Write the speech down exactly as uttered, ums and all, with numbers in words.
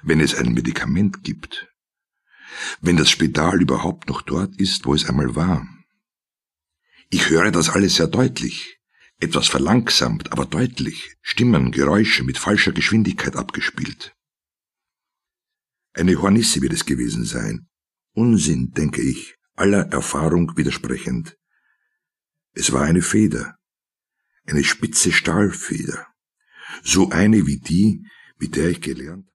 wenn es ein Medikament gibt, wenn das Spital überhaupt noch dort ist, wo es einmal war. Ich höre das alles sehr deutlich, etwas verlangsamt, aber deutlich, Stimmen, Geräusche mit falscher Geschwindigkeit abgespielt. Eine Hornisse wird es gewesen sein. Unsinn, denke ich, aller Erfahrung widersprechend. Es war eine Feder, eine spitze Stahlfeder, so eine wie die, mit der ich gelernt